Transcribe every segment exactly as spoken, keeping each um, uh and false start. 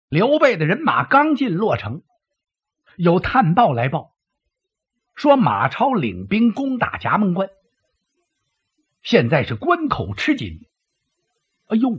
刘备的人马刚进洛城，有探报来报，说马超领兵攻打葭萌关，现在是关口吃紧。哎呦，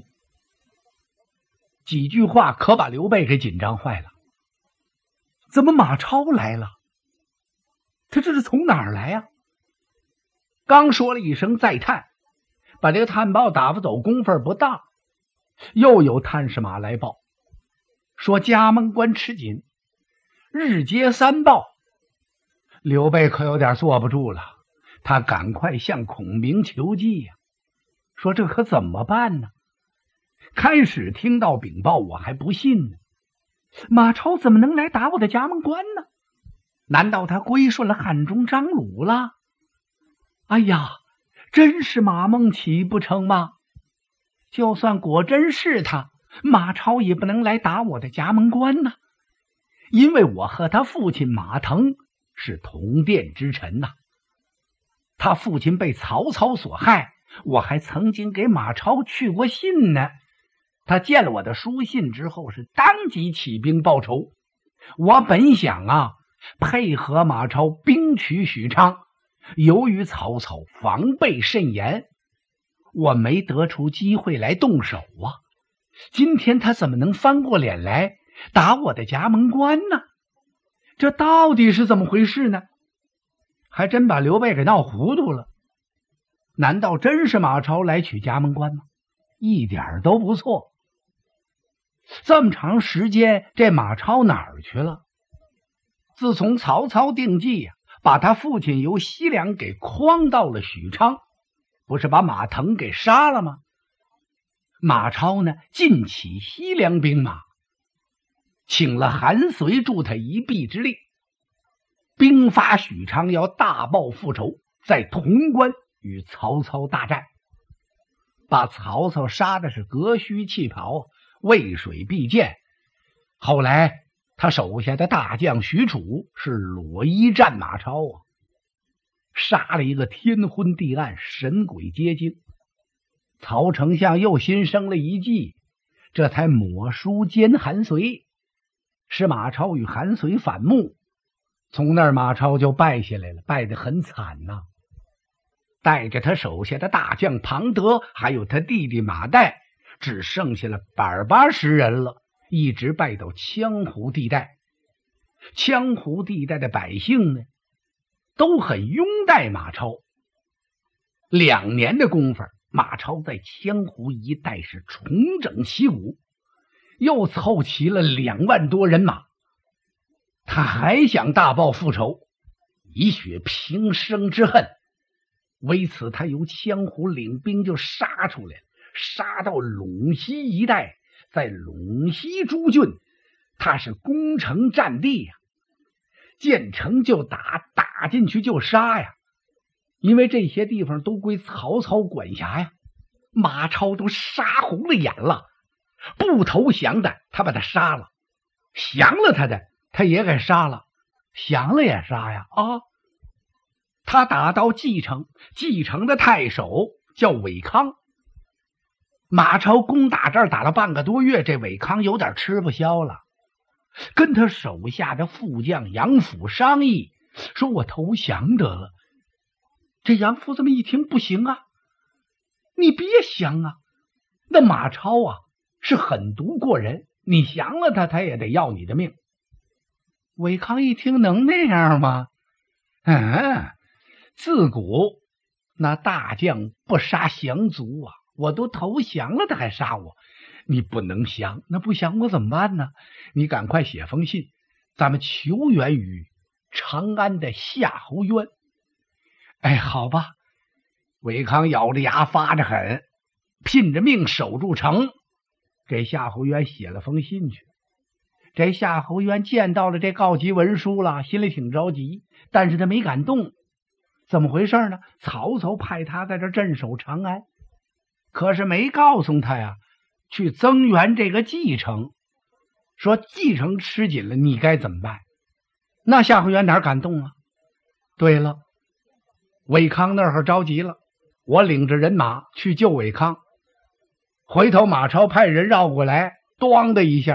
几句话可把刘备给紧张坏了。怎么马超来了？他这是从哪儿来呀、啊？刚说了一声再探，把这个探报打发走功夫不大，又有探视马来报，说葭萌关吃紧，日接三报。刘备可有点坐不住了，他赶快向孔明求计呀、啊，说这可怎么办呢？开始听到禀报我还不信呢，马超怎么能来打我的葭萌关呢？难道他归顺了汉中张鲁了？哎呀，真是马孟起不成吗？就算果真是他，马超也不能来打我的葭萌关呢，因为我和他父亲马腾是同殿之臣呐、啊。他父亲被曹操所害，我还曾经给马超去过信呢。他见了我的书信之后，是当即起兵报仇。我本想啊，配合马超兵取许昌，由于曹操防备甚严，我没得出机会来动手啊。今天他怎么能翻过脸来打我的葭萌关呢？这到底是怎么回事呢？还真把刘备给闹糊涂了。难道真是马超来取葭萌关吗？一点都不错。这么长时间，这马超哪儿去了？自从曹操定计呀、啊，把他父亲由西凉给诓到了许昌，不是把马腾给杀了吗？马超呢，尽起西凉兵马，请了韩遂助他一臂之力，兵发许昌，要大报复仇，在潼关与曹操大战，把曹操杀的是革须弃袍，渭水毕涧。后来他手下的大将许褚是裸衣战马超啊，杀了一个天昏地暗，神鬼皆惊。曹丞相又新生了一计，这才抹书奸韩遂，使马超与韩遂反目。从那儿马超就败下来了，败得很惨呐、啊。带着他手下的大将庞德，还有他弟弟马岱，只剩下了百八十人了，一直败到羌胡地带。羌胡地带的百姓呢，都很拥戴马超。两年的功夫，马超在羌胡一带是重整旗鼓，又凑齐了两万多人马。他还想大报复仇，以雪平生之恨。为此，他由羌胡领兵就杀出来了，杀到陇西一带，在陇西诸郡，他是攻城占地呀、啊，见城就打，打进去就杀呀。因为这些地方都归曹操管辖呀，马超都杀红了眼了。不投降的，他把他杀了；降了他的，他也给杀了。降了也杀呀啊！他打到蓟城，蓟城的太守叫韦康。马超攻打这儿打了半个多月，这韦康有点吃不消了，跟他手下的副将杨阜商议，说我投降得了。这杨阜这么一听，不行啊，你别降啊，那马超啊是狠毒过人，你降了他，他也得要你的命。韦康一听，能那样吗？嗯，自古那大将不杀降卒啊，我都投降了，他还杀我，你不能降，那不降我怎么办呢？你赶快写封信，咱们求援于长安的夏侯渊。哎，好吧。韦康咬着牙发着狠，拼着命守住城，给夏侯渊写了封信去。这夏侯渊见到了这告急文书了，心里挺着急，但是他没敢动。怎么回事呢？曹操派他在这镇守长安，可是没告诉他呀，去增援这个蓟城，说蓟城吃紧了，你该怎么办？那夏侯渊哪敢动啊？对了，韦康那儿着急了，我领着人马去救韦康，回头马超派人绕过来，咣的一下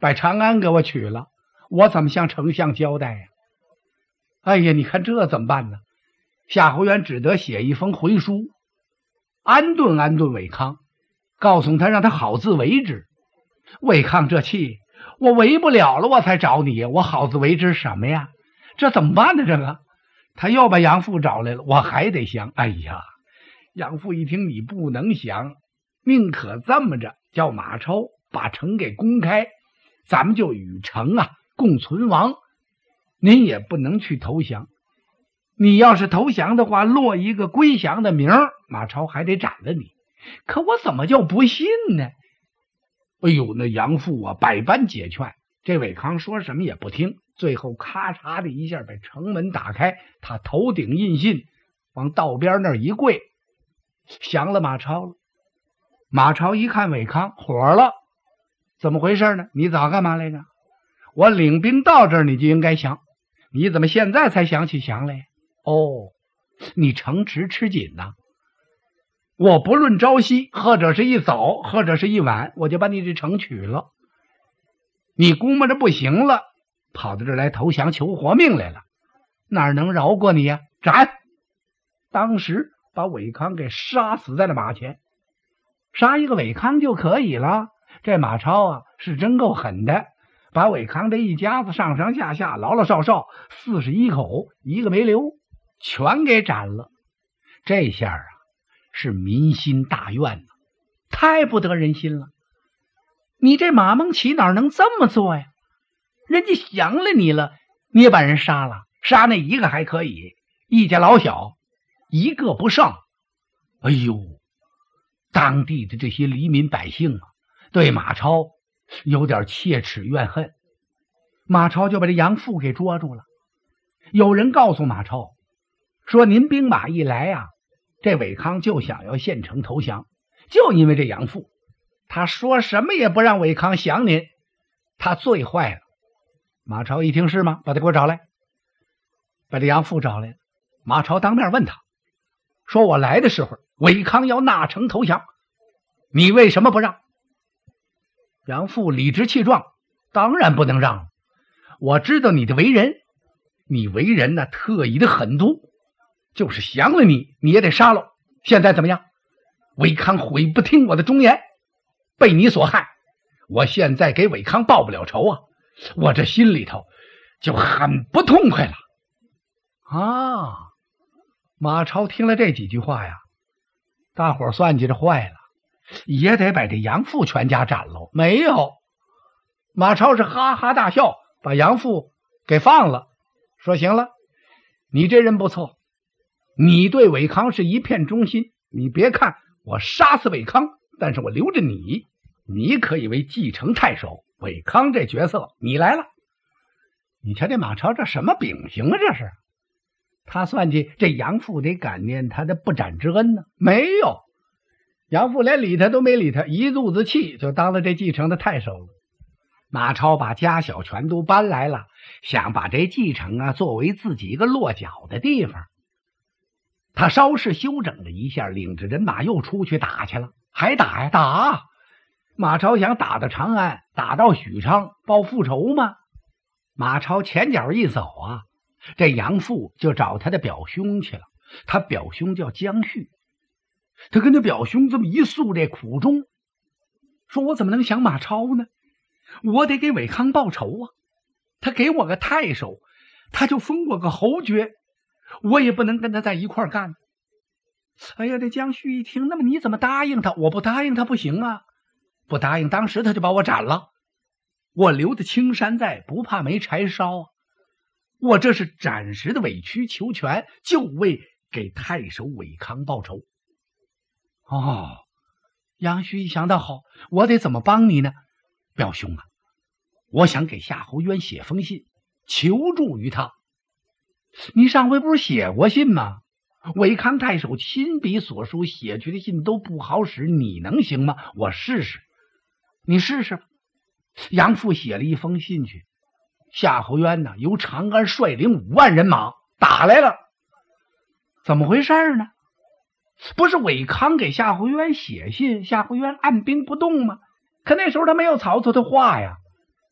把长安给我取了，我怎么向丞相交代呀？哎呀，你看这怎么办呢？夏侯渊只得写一封回书，安顿安顿韦康，告诉他让他好自为之。韦康这气，我为不了了，我才找你，我好自为之什么呀？这怎么办呢？这个他又把杨阜找来了，我还得降。哎呀，杨阜一听你不能降，宁可这么着，叫马超把城给攻开，咱们就与城啊共存亡，您也不能去投降。你要是投降的话，落一个归降的名，马超还得斩了你。可我怎么就不信呢？哎呦，那杨阜啊百般解劝，这韦康说什么也不听，最后咔嚓的一下把城门打开，他头顶印信，往道边那儿一跪，降了马超了。马超一看韦康，火了，怎么回事呢？你早干嘛来着？我领兵到这儿你就应该降，你怎么现在才想起降来？哦，你城池吃紧呐！我不论朝夕，或者是一早，或者是一晚，我就把你这城取了。你估摸着不行了，跑到这儿来投降求活命来了，哪能饶过你呀？斩！当时把韦康给杀死在了马前。杀一个韦康就可以了，这马超啊是真够狠的，把韦康这一家子上上下下老老少少四十一口一个没留，全给斩了。这下啊是民心大怨呐，太不得人心了。你这马孟起哪能这么做呀？人家降了你了，你也把人杀了，杀那一个还可以，一家老小一个不剩。哎呦，当地的这些黎民百姓啊，对马超有点切齿怨恨。马超就把这杨阜给捉住了。有人告诉马超说，您兵马一来啊，这韦康就想要献城投降，就因为这杨阜，他说什么也不让韦康降您，他最坏了。马超一听是吗？把他给我找来。把这杨阜找来了。马超当面问他说，我来的时候韦康要纳城投降，你为什么不让？杨阜理直气壮，当然不能让，我知道你的为人，你为人呢特意的狠毒，就是降了你你也得杀了。现在怎么样？韦康悔不听我的忠言，被你所害，我现在给韦康报不了仇啊，我这心里头就很不痛快了啊！马超听了这几句话呀，大伙算计着坏了，也得把这杨阜全家斩了。没有，马超是哈哈大笑，把杨阜给放了，说行了，你这人不错，你对韦康是一片忠心，你别看我杀死韦康，但是我留着你，你可以为继承太守，韦康这角色你来了。你瞧这马超这什么秉行啊？这是他算计这杨阜得感念他的不斩之恩呢？没有，杨阜连理他都没理他，一肚子气就当了这继承的太守了。马超把家小全都搬来了，想把这继承啊作为自己一个落脚的地方。他稍事休整了一下，领着人马又出去打去了。还打呀打！马超想打到长安，打到许昌报复仇吗？马超前脚一走啊，这杨阜就找他的表兄去了。他表兄叫姜旭，他跟他表兄这么一诉这苦衷，说我怎么能降马超呢？我得给韦康报仇啊！他给我个太守，他就封我个侯爵，我也不能跟他在一块干。哎呀，这姜旭一听，那么你怎么答应他？我不答应他不行啊，不答应当时他就把我斩了。我留的青山在，不怕没柴烧啊！我这是暂时的委曲求全，就为给太守韦康报仇。哦，杨旭一想到好，我得怎么帮你呢？表兄啊，我想给夏侯渊写封信，求助于他。你上回不是写过信吗？韦康太守亲笔所书写去的信都不好使，你能行吗？我试试。你试试吧。杨阜写了一封信去，夏侯渊呢由长安率领五万人马打来了。怎么回事呢？不是韦康给夏侯渊写信，夏侯渊按兵不动吗？可那时候他没有曹操的话呀。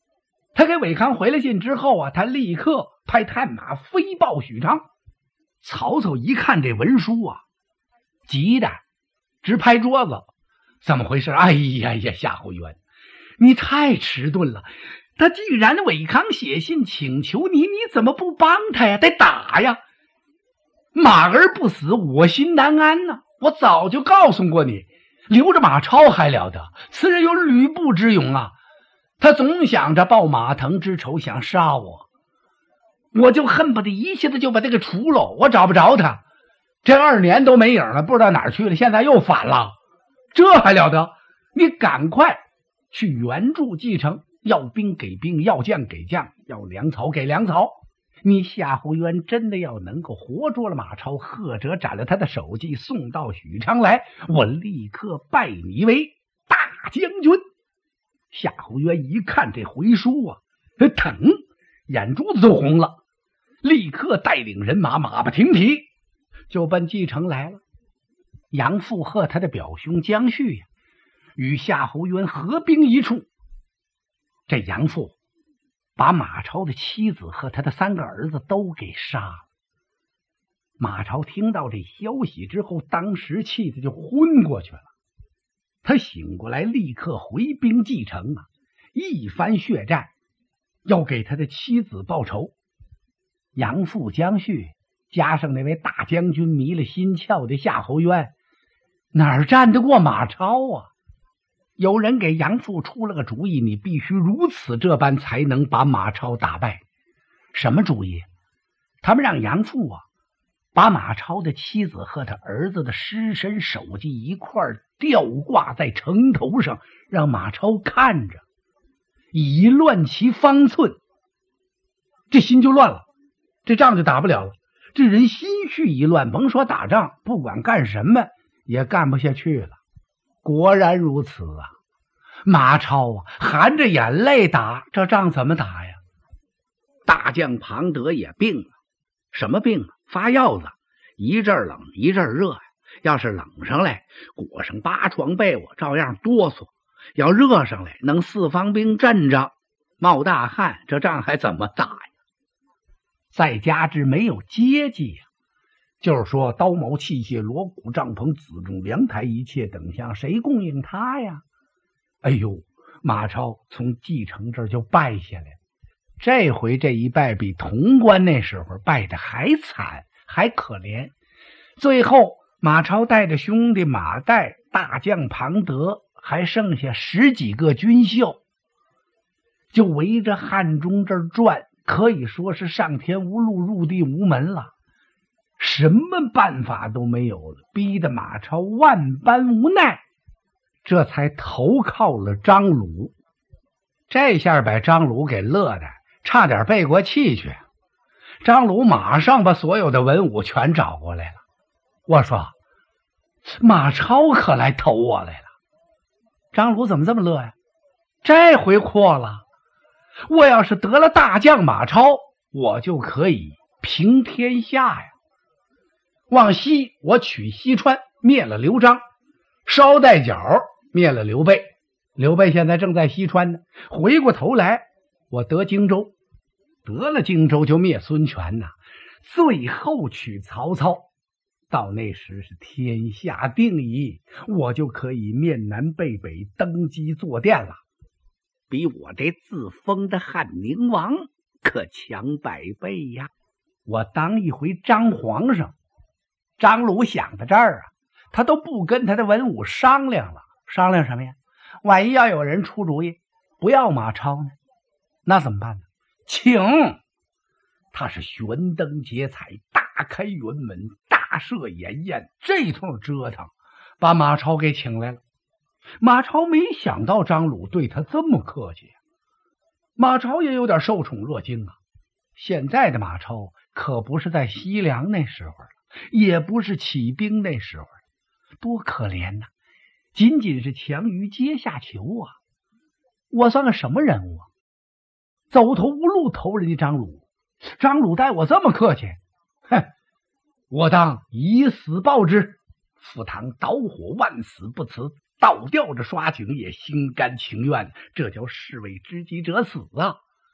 他给韦康回了信之后啊，他立刻派探马飞报许昌。曹操一看这文书啊，急的直拍桌子，怎么回事？哎呀呀，夏侯渊，你太迟钝了！他既然韦康写信请求你，你怎么不帮他呀？得打呀！马儿不死，我心难安呢、啊。我早就告诉过你，留着马超还了得？此人有吕布之勇啊！他总想着报马腾之仇，想杀我，我就恨不得一下子就把他给除了。我找不着他，这二年都没影了，不知道哪儿去了，现在又反了，这还了得？你赶快去援助继承，要兵给兵，要将给将，要粮草给粮草。你夏侯渊真的要能够活捉了马超，或者斩了他的首级，送到许昌来，我立刻拜你为大将军。夏侯渊一看这回书啊，他疼，眼珠子都红了，立刻带领人马马不停蹄就奔蓟城来了。杨阜和他的表兄姜旭呀、啊，与夏侯渊合兵一处。这杨阜把马超的妻子和他的三个儿子都给杀了。马超听到这消息之后，当时气得就昏过去了。他醒过来，立刻回兵蓟城啊，一番血战，要给他的妻子报仇。杨阜、姜旭加上那位大将军迷了心窍的夏侯渊，哪儿战得过马超啊？有人给杨阜出了个主意，你必须如此这般才能把马超打败。什么主意？他们让杨阜啊把马超的妻子和他儿子的尸身首级一块吊挂在城头上，让马超看着，以乱其方寸。这心就乱了，这仗就打不了了。这人心绪一乱，甭说打仗，不管干什么也干不下去了。果然如此啊！马超啊含着眼泪打，这仗怎么打呀？大将庞德也病了。什么病啊？发药子，一阵冷一阵热呀。要是冷上来，裹上八床被窝照样哆嗦；要热上来，能四方兵镇着，冒大汗，这仗还怎么打呀？再加之没有接济呀，就是说刀矛器械锣鼓帐篷辎重粮台一切等项，谁供应他呀？哎呦，马超从蓟城这儿就败下来了。这回这一败比潼关那时候败的还惨还可怜。最后马超带着兄弟马岱、大将庞德，还剩下十几个军校，就围着汉中这儿转，可以说是上天无路入地无门了，什么办法都没有了，逼得马超万般无奈，这才投靠了张鲁。这下把张鲁给乐的差点背过气去。张鲁马上把所有的文武全找过来了。我说马超可来投我来了。张鲁怎么这么乐呀？这回阔了，我要是得了大将马超，我就可以平天下呀。往西我取西川，灭了刘璋；捎带脚灭了刘备。刘备现在正在西川呢。回过头来我得荆州，得了荆州就灭孙权呐，最后取曹操。到那时是天下定矣，我就可以面南背北登基坐殿了，比我这自封的汉宁王可强百倍呀！我当一回张皇上。张鲁想到这儿啊，他都不跟他的文武商量了。商量什么呀？万一要有人出主意不要马超呢，那怎么办呢？请他是悬灯结彩，大开辕门，大设筵宴，这通折腾把马超给请来了。马超没想到张鲁对他这么客气，马超也有点受宠若惊啊。现在的马超可不是在西凉那时候了，也不是起兵那时候了，多可怜呐、啊！仅仅是强于阶下囚啊！我算个什么人物啊？走投无路投人家张鲁，张鲁待我这么客气，哼，我当以死报之。赴汤蹈火，万死不辞，倒吊着刷井也心甘情愿，这叫士为知己者死啊！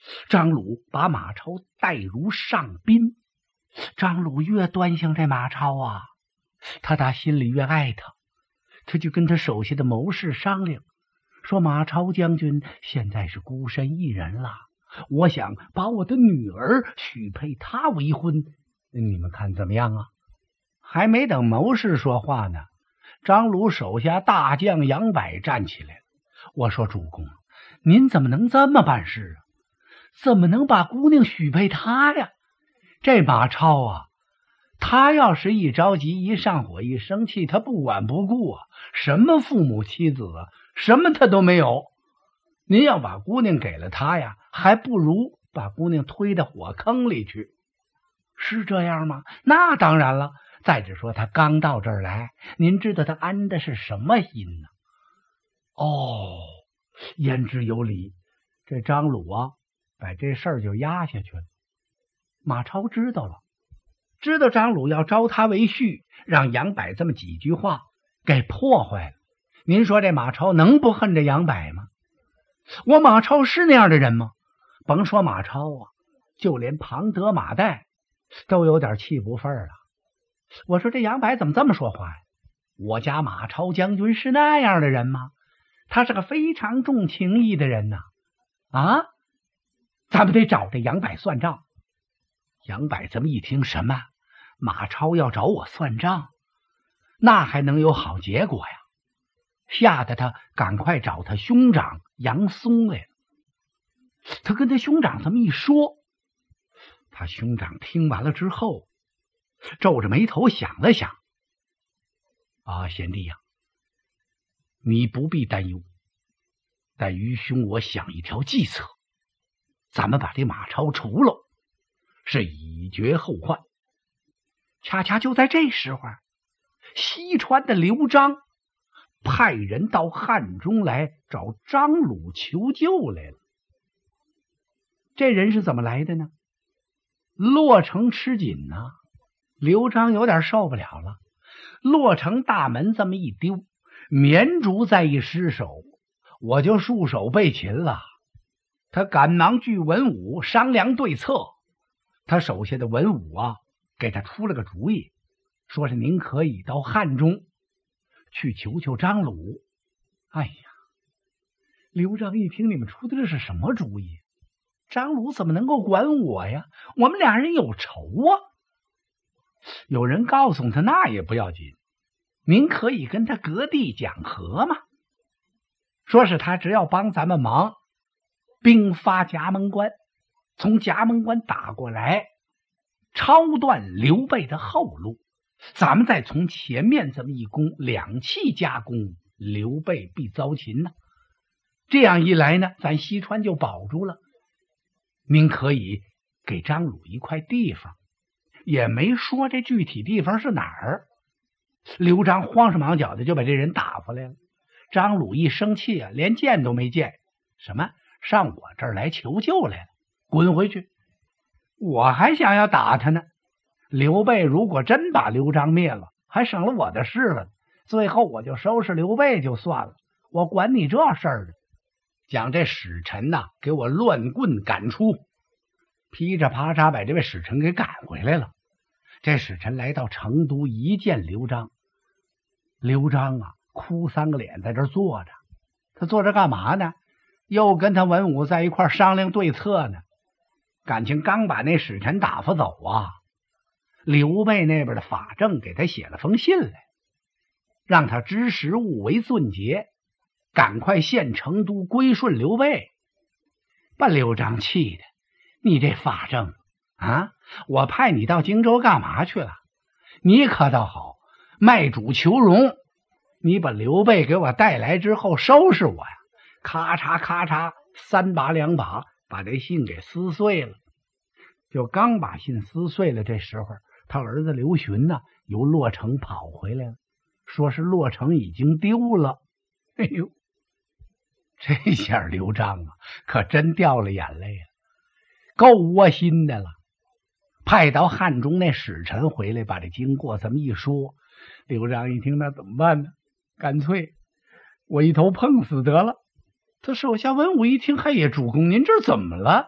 张鲁把马超带如上宾。张鲁越端详这马超啊，他打心里越爱他。他就跟他手下的谋士商量，说马超将军现在是孤身一人了，我想把我的女儿许配他为婚，你们看怎么样啊？还没等谋士说话呢，张鲁手下大将杨柏站起来了。我说主公，您怎么能这么办事啊？怎么能把姑娘许配他呀？这马超啊，他要是一着急一上火一生气，他不管不顾啊，什么父母妻子啊，什么他都没有。您要把姑娘给了他呀，还不如把姑娘推到火坑里去。是这样吗？那当然了。再者说他刚到这儿来，您知道他安的是什么心呢？哦，言之有理。这张鲁啊，把这事儿就压下去了。马超知道了，知道张鲁要招他为婿，让杨柏这么几句话给破坏了。您说这马超能不恨这杨柏吗？我马超是那样的人吗？甭说马超啊，就连庞德、马岱都有点气不忿了。我说这杨柏怎么这么说话呀？我家马超将军是那样的人吗？他是个非常重情义的人呐！啊，咱们得找这杨柏算账。杨柏这么一听，什么？马超要找我算账？那还能有好结果呀？吓得他赶快找他兄长杨松来了。他跟他兄长这么一说，他兄长听完了之后，皱着眉头想了想，啊，贤弟呀、啊，你不必担忧，但愚兄我想一条计策，咱们把这马超除了，是以绝后患。恰恰就在这时候，西川的刘璋派人到汉中来找张鲁求救来了。这人是怎么来的呢？洛城吃紧呢、啊，刘璋有点受不了了。洛城大门这么一丢，绵竹再一失手，我就束手被擒了。他赶忙聚文武商量对策。他手下的文武啊，给他出了个主意，说是您可以到汉中去求求张鲁。哎呀，刘璋一听，你们出的这是什么主意？张鲁怎么能够管我呀？我们俩人有仇啊！有人告诉他，那也不要紧，您可以跟他割地讲和嘛，说是他只要帮咱们忙，兵发夹门关，从夹门关打过来，抄断刘备的后路，咱们再从前面这么一攻，两气夹攻，刘备必遭擒呢。这样一来呢，咱西川就保住了。您可以给张鲁一块地方，也没说这具体地方是哪儿。刘璋慌手忙脚的就把这人打发来了。张鲁一生气啊，连见都没见，什么上我这儿来求救来了，滚回去！我还想要打他呢。刘备如果真把刘璋灭了，还省了我的事了，最后我就收拾刘备就算了，我管你这事儿呢。将这使臣呐、啊、给我乱棍赶出，噼里啪嚓把这位使臣给赶回来了。这使臣来到成都，一见刘璋，刘璋啊哭丧个脸在这坐着。他坐着干嘛呢？又跟他文武在一块商量对策呢。感情刚把那使臣打发走啊，刘备那边的法正给他写了封信来，让他知时务为俊杰，赶快献成都归顺刘备。把刘璋气的，你这法正啊，我派你到荆州干嘛去了？你可倒好，卖主求荣。你把刘备给我带来之后收拾我呀，咔嚓咔嚓三把两把把这信给撕碎了。就刚把信撕碎了，这时候他儿子刘询呢由洛城跑回来了，说是洛城已经丢了。哎呦，这下刘璋啊可真掉了眼泪了，够窝心的了。派到汉中那使臣回来把这经过这么一说，刘璋一听，那怎么办呢？干脆我一头碰死得了。他手下文武一听，嘿呀，主公您这怎么了？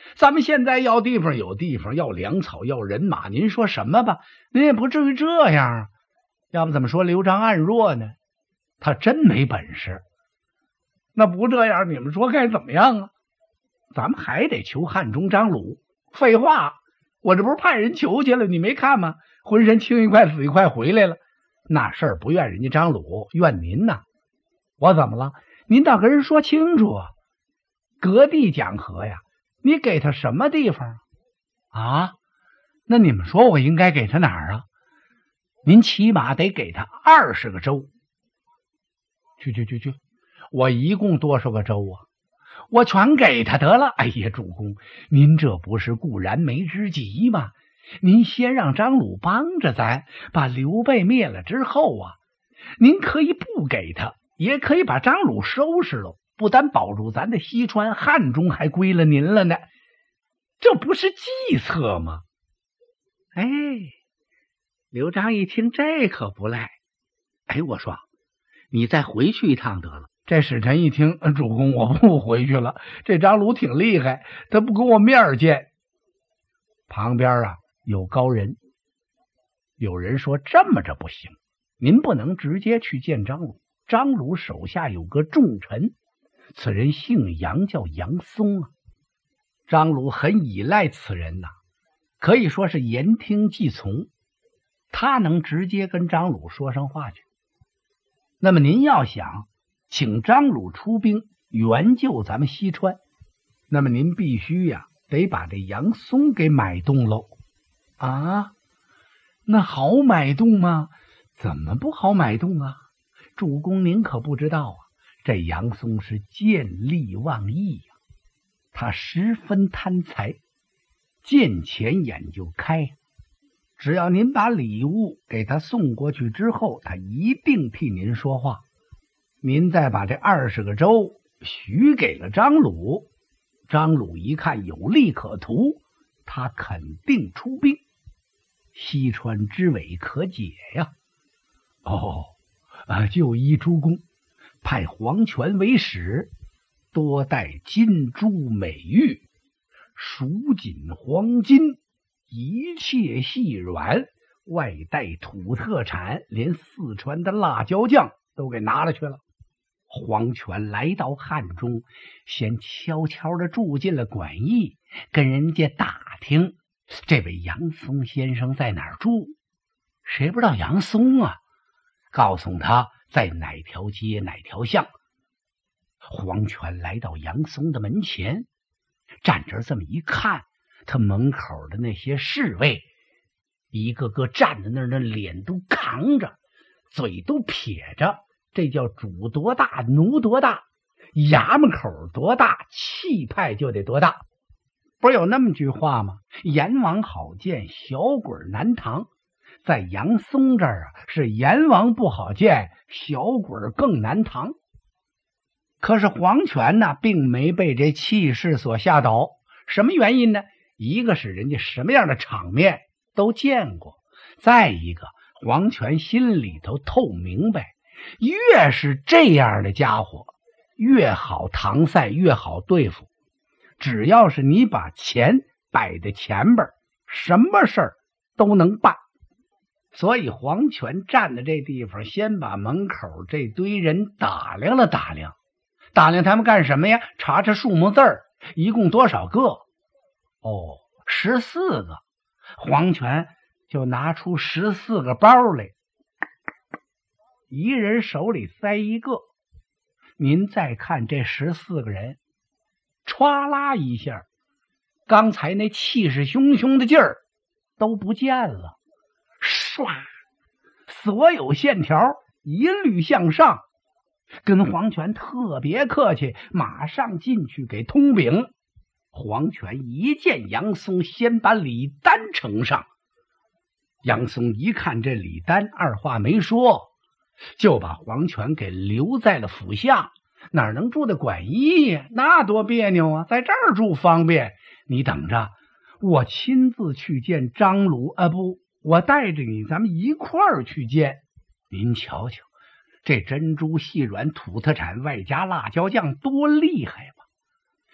咱们现在要地方有地方，要粮草要人马，您说什么吧？您也不至于这样啊。要不怎么说刘璋暗弱呢？他真没本事。那不这样，你们说该怎么样啊？咱们还得求汉中张鲁。废话，我这不是派人求去了，你没看吗？浑身青一块死一块回来了。那事儿不怨人家张鲁，怨您呐。我怎么了？您倒跟人说清楚啊！割地讲和呀，你给他什么地方啊？那你们说我应该给他哪儿啊？您起码得给他二十个州。去去去去，我一共多少个州啊？我全给他得了。哎呀，主公，您这不是固然没之急吗？您先让张鲁帮着咱把刘备灭了之后啊，您可以不给他，也可以把张鲁收拾了，不但保住咱的西川，汉中还归了您了呢。这不是计策吗？哎，刘璋一听这可不赖。哎，我说你再回去一趟得了。这使臣一听，主公我不回去了，这张鲁挺厉害，他不跟我面见。旁边啊有高人，有人说这么着不行，您不能直接去见张鲁。张鲁手下有个重臣，此人姓杨，叫杨松啊。张鲁很依赖此人呐、啊，可以说是言听计从，他能直接跟张鲁说上话去。那么您要想请张鲁出兵援救咱们西川，那么您必须呀、啊、得把这杨松给买动喽。啊，那好买动吗？怎么不好买动啊？主公您可不知道啊，这杨松是见利忘义呀、啊，他十分贪财，见钱眼就开。只要您把礼物给他送过去之后，他一定替您说话。您再把这二十个州许给了张鲁，张鲁一看有利可图，他肯定出兵，西川之围可解呀。哦，啊，就依诸公，派黄权为使，多带金珠美玉，蜀锦黄金，一切细软，外带土特产，连四川的辣椒酱都给拿了去了。黄权来到汉中，先悄悄地住进了馆驿，跟人家打听这位杨松先生在哪儿住。谁不知道杨松啊？告诉他在哪条街哪条巷。黄权来到杨松的门前，站着这么一看，他门口的那些侍卫一个个站在那儿，那脸都扛着，嘴都撇着，这叫主多大奴多大，衙门口多大气派就得多大。不是有那么句话吗？阎王好见，小鬼难逃。在杨松这儿啊，是阎王不好见，小鬼更难逃。可是黄权呢，并没被这气势所吓倒。什么原因呢？一个是人家什么样的场面都见过，再一个黄权心里头透明白，越是这样的家伙越好搪塞，越好对付。只要是你把钱摆在前边，什么事儿都能办。所以黄权站在这地方，先把门口这堆人打量了打量。打量他们干什么呀？查查数目字儿，一共多少个？哦，十四个。黄权就拿出十四个包来，一人手里塞一个。您再看这十四个人，歘啦一下，刚才那气势汹汹的劲儿都不见了，唰，所有线条一律向上，跟黄权特别客气，马上进去给通禀。黄权一见杨松，先把李丹呈上。杨松一看这李丹，二话没说，就把黄权给留在了府下。哪能住在馆驿呀？那多别扭啊！在这儿住方便。你等着，我亲自去见张鲁啊！不，我带着你，咱们一块儿去见。您瞧瞧，这珍珠细软土特产外加辣椒酱多厉害吧！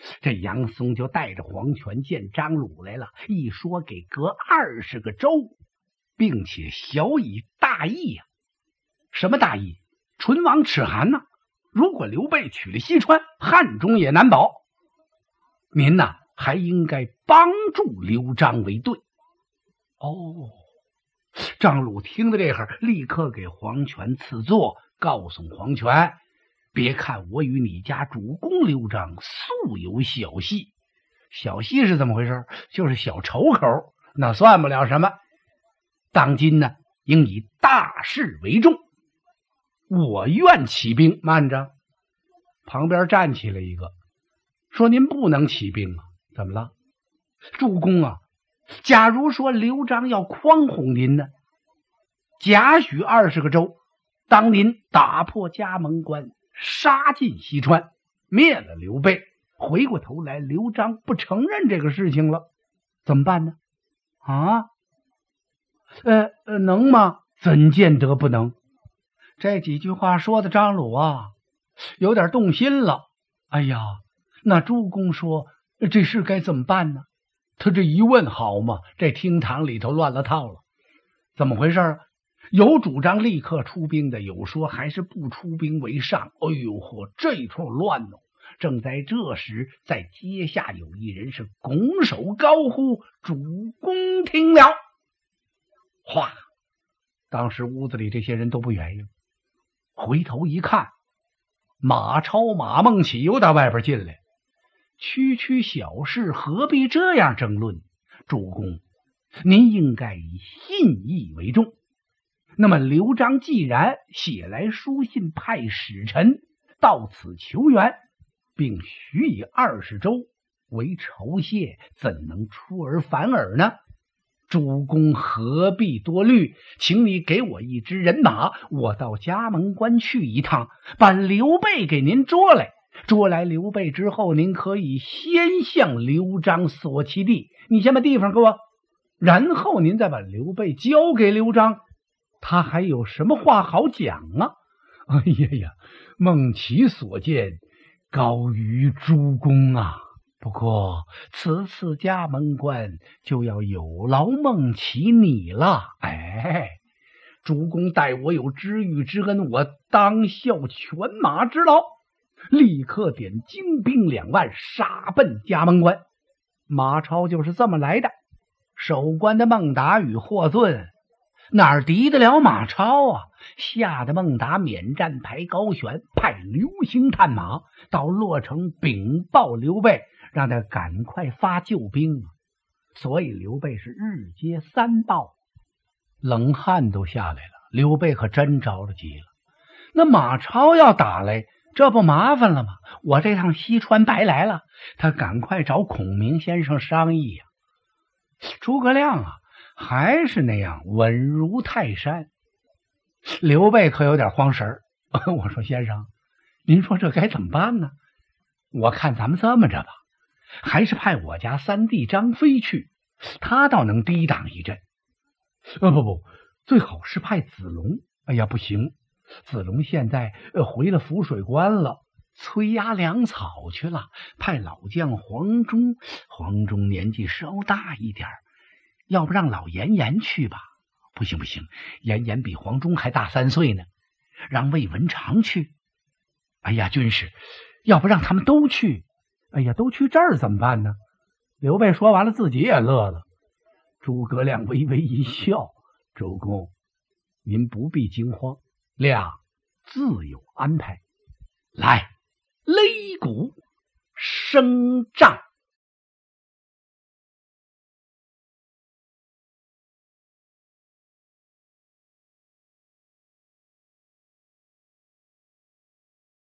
这杨松就带着黄权见张鲁来了，一说给隔二十个州，并且小以大义呀、啊。什么大义？唇亡齿寒呢、啊？如果刘备取了西川，汉中也难保。您呐、啊，还应该帮助刘璋为对。哦，张鲁听到这会儿，立刻给黄权赐座，告诉黄权，别看我与你家主公刘璋素有小隙，小隙是怎么回事？就是小仇口，那算不了什么。当今呢，应以大事为重。我愿起兵。慢着，旁边站起来一个，说您不能起兵啊？怎么了？主公啊，假如说刘璋要诓哄您呢，假许二十个州，当您打破嘉门关，杀进西川，灭了刘备，回过头来刘璋不承认这个事情了，怎么办呢？啊？呃呃，能吗？怎见得不能？这几句话说的张鲁啊，有点动心了。哎呀，那诸公说这事该怎么办呢？他这一问好嘛，这厅堂里头乱了套了。怎么回事啊？有主张立刻出兵的，有说还是不出兵为上。哎呦呵，这一通乱哦！正在这时，在阶下有一人是拱手高呼：“主公听了！”哗！当时屋子里这些人都不愿意，回头一看，马超、马孟起又到外边进来。区区小事，何必这样争论？主公，您应该以信义为重。那么刘璋既然写来书信，派使臣到此求援，并许以二十州为酬谢，怎能出尔反尔呢？主公何必多虑，请你给我一支人马，我到嘉门关去一趟，把刘备给您捉来。捉来刘备之后，您可以先向刘璋索其地，你先把地方给我，然后您再把刘备交给刘璋，他还有什么话好讲啊？哎呀呀，孟起所见高于诸公啊！不过此次嘉门关就要有劳孟起你了。哎，主公待我有知遇之恩，我当效犬马之劳。立刻点精兵两万，杀奔嘉门关。马超就是这么来的。守关的孟达与霍峻哪儿敌得了马超啊？吓得孟达免战牌高悬，派流星探马到洛城禀报刘备，让他赶快发救兵。所以刘备是日接三报，冷汗都下来了。刘备可真着了急了。那马超要打来，这不麻烦了吗？我这趟西川白来了。他赶快找孔明先生商议呀、啊。诸葛亮啊，还是那样稳如泰山。刘备可有点慌神儿。我说先生，您说这该怎么办呢？我看咱们这么着吧，还是派我家三弟张飞去，他倒能抵挡一阵。呃，不不，最好是派子龙。哎呀，不行，子龙现在呃回了涪水关了，催压粮草去了。派老将黄忠，黄忠年纪稍大一点，要不让老严严去吧？不行不行，严严比黄忠还大三岁呢。让魏文长去。哎呀，军师，要不让他们都去？哎呀，都去这儿怎么办呢？刘备说完了，自己也乐了。诸葛亮微微一笑：“主公，您不必惊慌，亮自有安排。来，擂鼓声仗。”